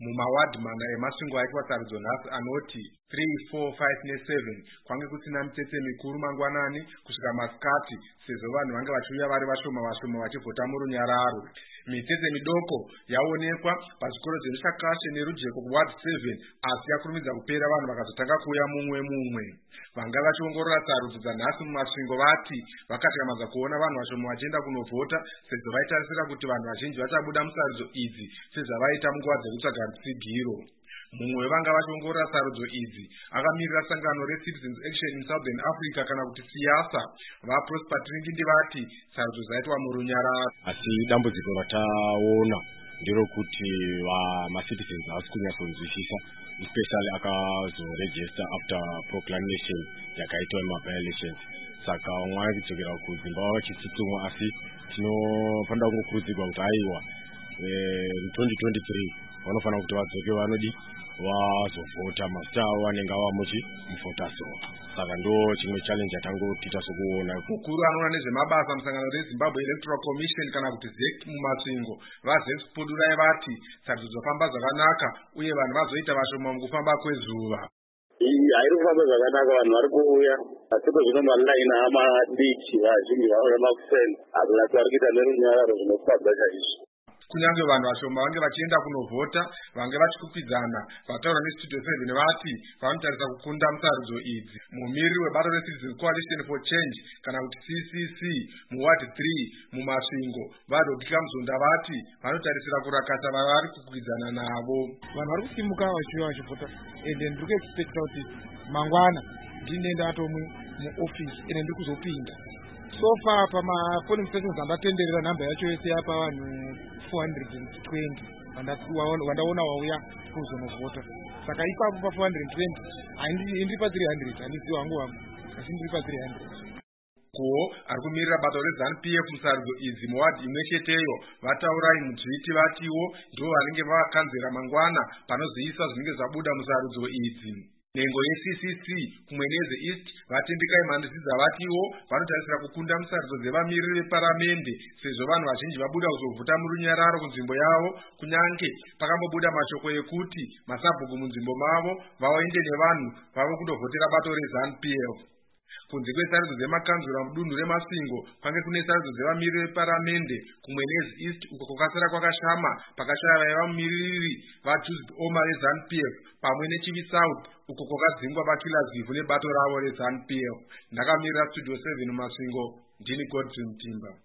Mumawadi mana emasvingo aitwa sarudzo nhasi anoti 3, 4, 5 ne7 kwange kusina mitsetse mikuru mangwanani kusvika masikati sezvo vanhu vange vachiuya vari vashoma vachivhota murunyararo. Mitsetse midoko yaonekwa pazvikoro zverushakashe nerujeko kuward 7 asi yakurumidza kupera vanhu vakazotanga kuuya mumwe. Vanga vachiongorora sarudzo dzanhasi mumasvingo vati vakatyamadza kuona vanhu vashoma vachienda kunovhota sezvo vaitarisira kuti vanhu vazhinji vachabuda musarudzo idzi sezvavaita munguva dzekutsvaga rutsigiro. Mumwe wevanga vachiongorora sarudzo idzi akamirira sangano reCitizens Action in Southern Africa kana kuti siasa vaProsper Tringindi vati sarudzo dzaitwa murunyararo. Asi dambudziko rataona nderokuti vamacitizens havasi kunyatsonzwisisa, especially akazoregister after proclamation yakaitwa muma-by-elections. Saka vamwe kudzokera kudzimba vachitsutsumwa, asi tinofanira kungokurudzirwa kuti aiwa 2023 vanofanira kuti vadzoke vanodi vazovhota mazita avo anenge avamuchi muvhoters roll. Saka ndo chimwe challenge yatangotiita sokuona. Mukuru anoona nezvemabasa musangano reZimbabwe Electoral Commission kana kuti ZEC mumasvingo vaZEC Pudurai vati sarudzo dzofamba zvakanaka uye vanhu vazoita vashoma mukufamba kwezuva. Hairi kufamba zvakanaka, vanhu vari kuuya asiko zvino malaini amadiki vazhinji vauya makuseni hazvinati vari kuita nerunyararo zvinofadza chaizvo. Kunyange vanhu vashoma vange vachienda kunovhota vange vachikupidzana, vataura neStudio 7 vati vanotarisa kukunda musarudzo idzi. Mumiriri webato reCitizen Coalition for Change kana kuti CCC muward 3 mumasvingo vaDokika Muzonda vati vanotarisira kurakata vavari kukwidzana navo. Vanhu vari kusimuka vachiuya vachivhota ende ndiri kuexpecta kuti mangwana ndinenda ato muofisi ende ndiri kuzopinda. So far pamapolling stations andatenderera nhamba yacho yese yapa vanhu 420 vandaona wauya kuzonovhota. Saka ipapo pa420 handiri pa300, handisi wangu asi ndiri pa300. Kuwo ari kumirira bato reZANU-PF musarudzo idzi muwadi imwe cheteyo vataurai mudzviti vatiwo ndivo vanenge vavakanzera mangwana panozoiswa zvinenge zvabuda musarudzo idzi. Nhengo yeCCC kumwe nezeEast vatendekai Mandisiza vatiwo vanotarisira kukunda musarudzo dzevamiriri veparamende sezvo vanhu vazhinji vabuda kuzovhota murunyararo kunzvimbo yavo, kunyange pakambobuda mashoko ekuti masabhuku munzvimbo mavo vaende nevanhu vavo kundovhotera bato reZANU-PF. Kunze kwesarudzo dzemakanzura mudunhu remasvingo kwange kune sarudzo dzevamiriri veparamende kumwe nezeEast uko kwakasara kwakashama pakashaya vaiva mumiriri vaJusid Omar reZANU-PF pamwe neChivi South uko kwakadzingwa vaKillers Vivhu nebato ravo reZANU-PF. Ndakamirira Studio 7 mumasvingo, ndini Godfrey Mtimba.